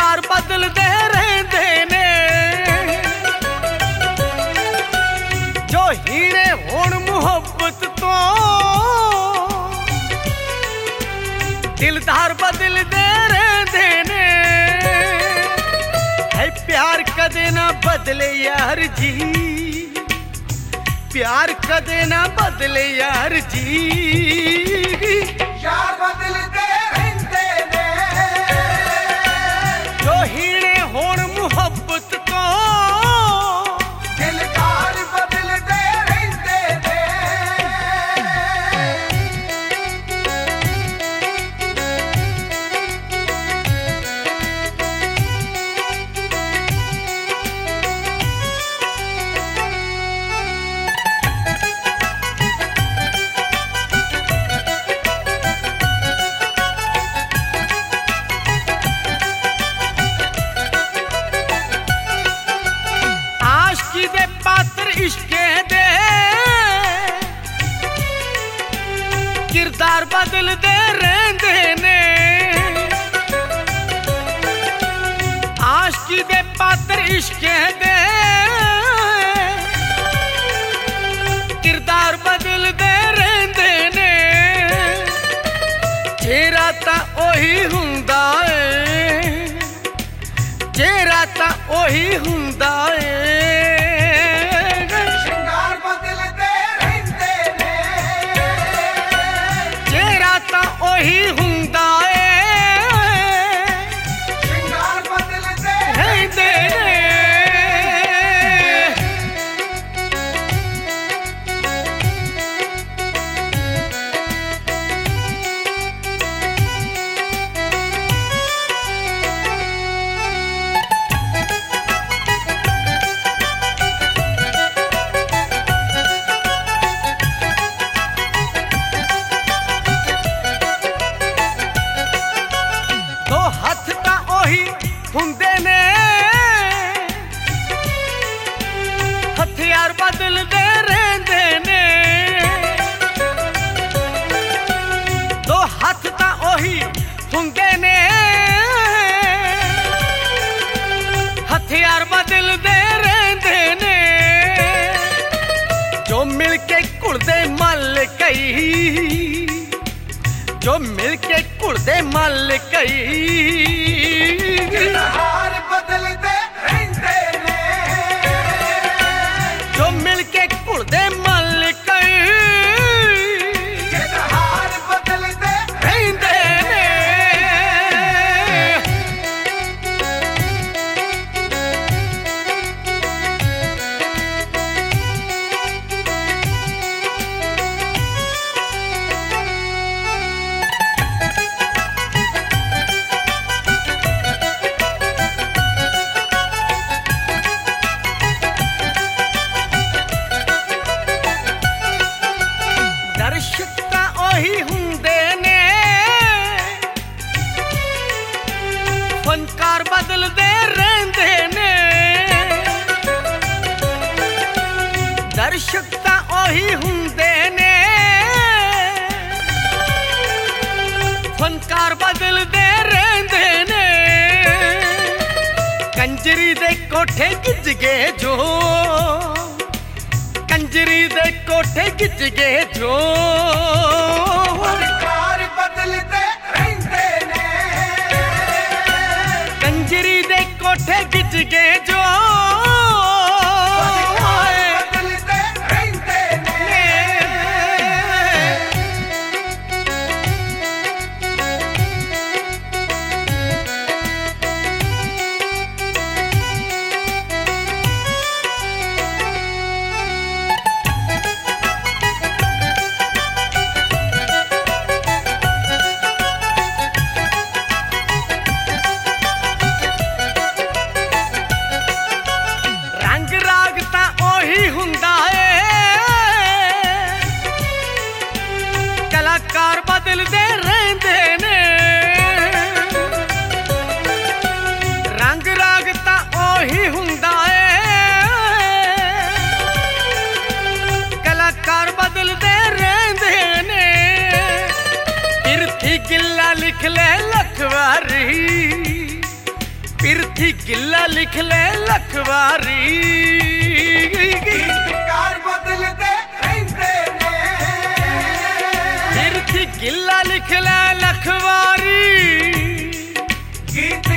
किरदार बदलते रहते ने, जो हीने हुण मुहब्बत तो दिलदार बदलते रहते ने। है प्यार कदे ना बदले यार जी, प्यार कदे ना बदले यार जी, यार बदलते रहते ने, जो हीने होण मुहब्बत को दिलदार बदलते रहते ने। इश्के दे किरदार बदलते रहते ने, आशिकी दे पात्र इश्के दे किरदार बदलते रहते ने। चेहरा तां ओही हुंदा है, चेहरा तां ओही हुंदा है, ओही हुंदा है, श्रृंगार बदलते रहते ने। हुंदे ने हथियार बदलते रहते ने, दो हथ तां ओही हुंदे ने हथियार बदलते रहते ने। जो मिलके कुड़दे मल कई, जो मिलके कुड़दे मल कई, किरदार बदलते रहते ने, जो मिलके कुड़दे मल कई, किरदार बदलते रहते ने। दर्शक ओही हुंदे ने, फनकार बदलते रहते ने, दर्शक ओही हुंदे ने, फनकार बदलते रहते ने। कंजरी दे कोठे गिज गए जो, कंजरी दे कोठे गिज गए जो, किरदार बदलते रहते ने, कंजरी दे कोठे गिज गए जो, बदलते रहते ने। कलाकार बदलते रहते ने, रंग राग तां ओही हुंदा है, कलाकार बदलते रहते ने। फिर थी गिल्ला लिख ले लखवारी, बिरथी गिल्ला लिख ले लखवारी गीतकार बदलते रहंदे ने बिरथी गिल्ला लिख ले लखवारी गीत